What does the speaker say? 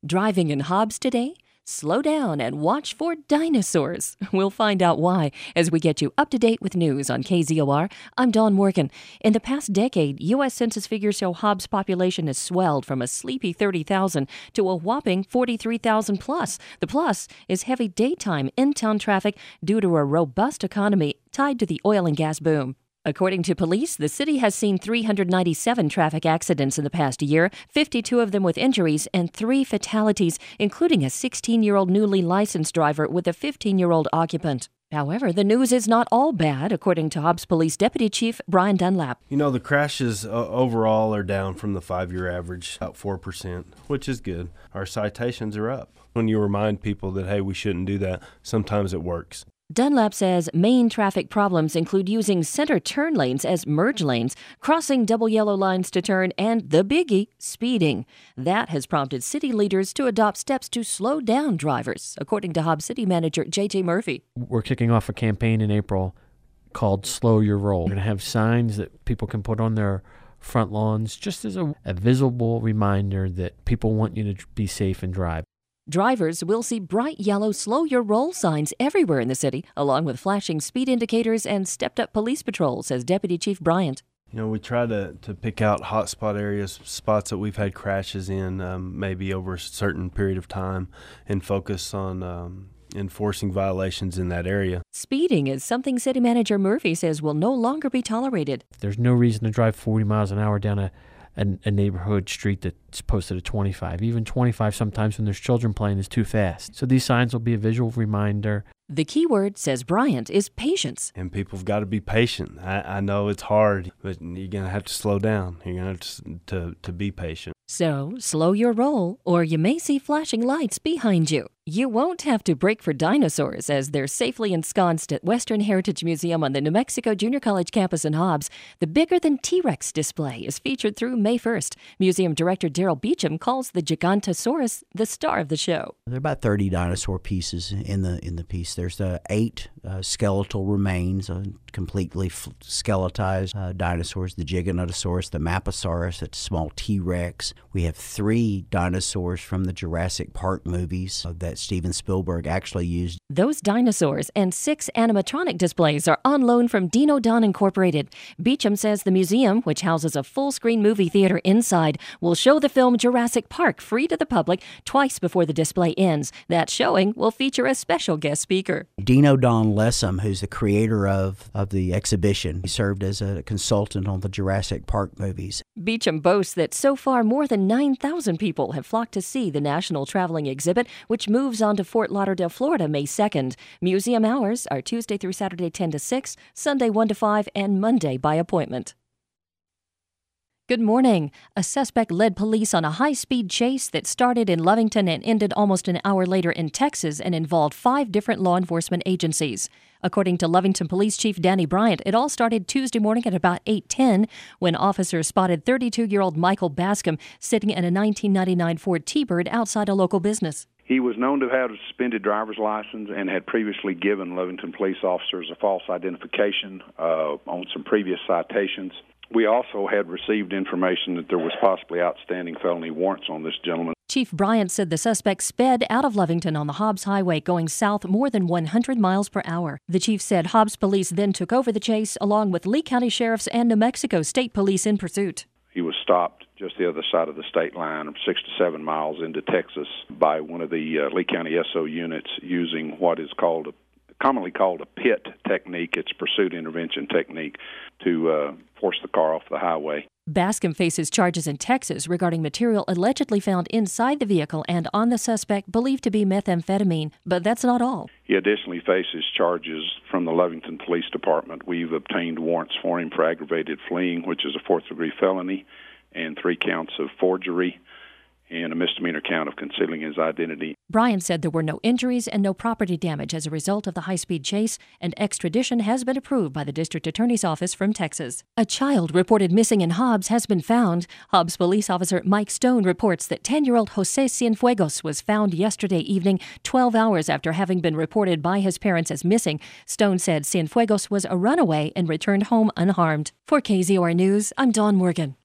Driving in Hobbs today? Slow down and watch for dinosaurs. We'll find out why as we get you up to date with news on KZOR. I'm Dawn Morgan. In the past decade, U.S. Census figures show Hobbs' population has swelled from a sleepy 30,000 to a whopping 43,000 plus. The plus is heavy daytime in-town traffic due to a robust economy tied to the oil and gas boom. According to police, the city has seen 397 traffic accidents in the past year, 52 of them with injuries, and 3 fatalities, including a 16-year-old newly licensed driver with a 15-year-old occupant. However, the news is not all bad, according to Hobbs Police Deputy Chief Brian Dunlap. You know, the crashes overall are down from the 5-year average, about 4%, which is good. Our citations are up. When you remind people that, hey, we shouldn't do that, sometimes it works. Dunlap says main traffic problems include using center turn lanes as merge lanes, crossing double yellow lines to turn, and the biggie, speeding. That has prompted city leaders to adopt steps to slow down drivers, according to Hobbs City Manager J.J. Murphy. We're kicking off a campaign in April called Slow Your Roll. We're going to have signs that people can put on their front lawns just as a visible reminder that people want you to be safe and drive. Drivers will see bright yellow slow your roll signs everywhere in the city, along with flashing speed indicators and stepped-up police patrols, says Deputy Chief Bryant. You know, we try to pick out hotspot areas, spots that we've had crashes in maybe over a certain period of time, and focus on enforcing violations in that area. Speeding is something City Manager Murphy says will no longer be tolerated. There's no reason to drive 40 miles an hour down a neighborhood street that's posted at 25. Even 25 sometimes when there's children playing is too fast. So these signs will be a visual reminder. The key word, says Bryant, is patience. And people have got to be patient. I know it's hard, but you're going to have to slow down. You're going to have to be patient. So, slow your roll, or you may see flashing lights behind you. You won't have to brake for dinosaurs as they're safely ensconced at Western Heritage Museum on the New Mexico Junior College campus in Hobbs. The bigger than T-Rex display is featured through May 1st. Museum Director Daryl Beecham calls the Gigantosaurus the star of the show. There are about 30 dinosaur pieces in the piece. There's 8 skeletal remains, completely skeletized dinosaurs, the Giganotosaurus, the Maposaurus, that's a small T-Rex. We have 3 dinosaurs from the Jurassic Park movies that Steven Spielberg actually used. Those dinosaurs and 6 animatronic displays are on loan from Dino Don Incorporated. Beecham says the museum, which houses a full-screen movie theater inside, will show the film Jurassic Park free to the public twice before the display ends. That showing will feature a special guest speaker. Dino Don Lessem, who's the creator of the exhibition, he served as a consultant on the Jurassic Park movies. Beecham boasts that so far more than 9,000 people have flocked to see the National Traveling Exhibit, which moves on to Fort Lauderdale, Florida, May 2nd. Museum hours are Tuesday through Saturday 10 to 6, Sunday 1 to 5, and Monday by appointment. Good morning. A suspect led police on a high-speed chase that started in Lovington and ended almost an hour later in Texas and involved 5 different law enforcement agencies. According to Lovington Police Chief Danny Bryant, it all started Tuesday morning at about 8:10 when officers spotted 32-year-old Michael Bascom sitting in a 1999 Ford T-Bird outside a local business. He was known to have a suspended driver's license and had previously given Lovington police officers a false identification on some previous citations. We also had received information that there was possibly outstanding felony warrants on this gentleman. Chief Bryant said the suspect sped out of Lovington on the Hobbs Highway going south more than 100 miles per hour. The chief said Hobbs police then took over the chase along with Lee County Sheriffs and New Mexico State Police in pursuit. He was stopped just the other side of the state line, 6 to 7 miles into Texas, by one of the Lee County SO units using what is commonly called a PIT technique. It's pursuit intervention technique to force the car off the highway. Bascom faces charges in Texas regarding material allegedly found inside the vehicle and on the suspect believed to be methamphetamine, but that's not all. He additionally faces charges from the Lovington Police Department. We've obtained warrants for him for aggravated fleeing, which is a 4th-degree felony, and 3 counts of forgery, and a misdemeanor count of concealing his identity. Bryant said there were no injuries and no property damage as a result of the high-speed chase, and extradition has been approved by the District Attorney's Office from Texas. A child reported missing in Hobbs has been found. Hobbs police officer Mike Stone reports that 10-year-old Jose Cienfuegos was found yesterday evening, 12 hours after having been reported by his parents as missing. Stone said Cienfuegos was a runaway and returned home unharmed. For KZOR News, I'm Dawn Morgan.